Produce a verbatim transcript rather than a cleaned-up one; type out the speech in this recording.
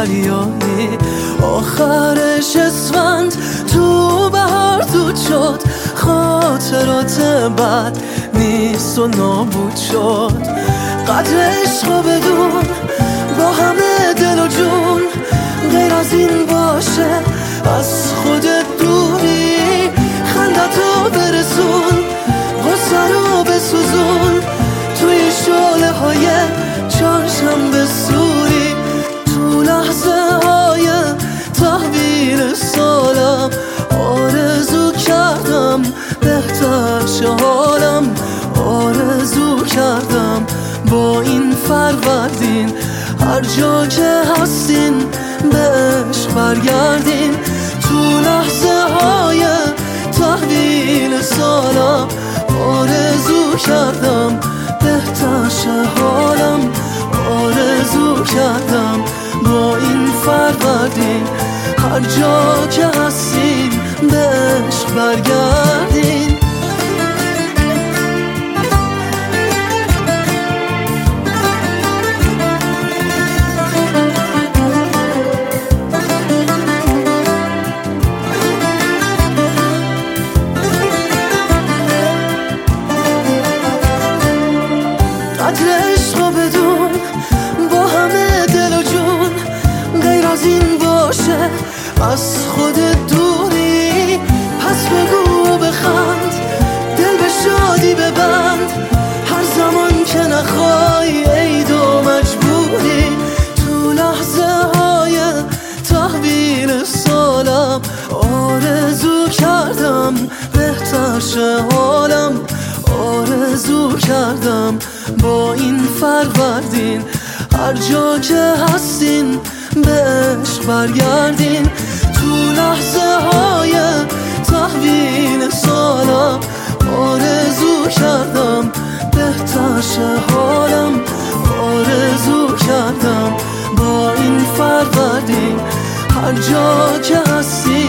دریایی، آخرش اسفند تو بهار دود شد، خاطرات بد نیست و نابود شد. قدر عشق بدون با همه دل و جون، غیر از این باشه از خودت دوری. خندتو برسون، غصه رو بسوزون، توی شعله های چهارشنبه سوری. تو لحظه های تحویل سالم آرزو کردم بهتر شه حالم، آرزو کردم با این فروردین هر جا که هستین به عشق برگردین. تو لحظه های تحویل سالم آرزو کردم بهتر شه حالم، آرزو کردم با این فروردین هر جا که هستین به عشق برگردین. قدر عشق بدون با همه دل و جون، غیر از این باشه از خود دوری. پس بگو و بخند، دل به شادی ببند، هر زمان که نخوای عید و مجبوری. تو لحظه های تحویل سالم آرزو کردم بهتر شه حالم، آرزو کردم با این فروردین هر جا که هستین به عشق برگردین. تو لحظه های تحویل سالم آرزو کردم بهتر شه حالم، آرزو کردم با این فروردین هر جا که هستین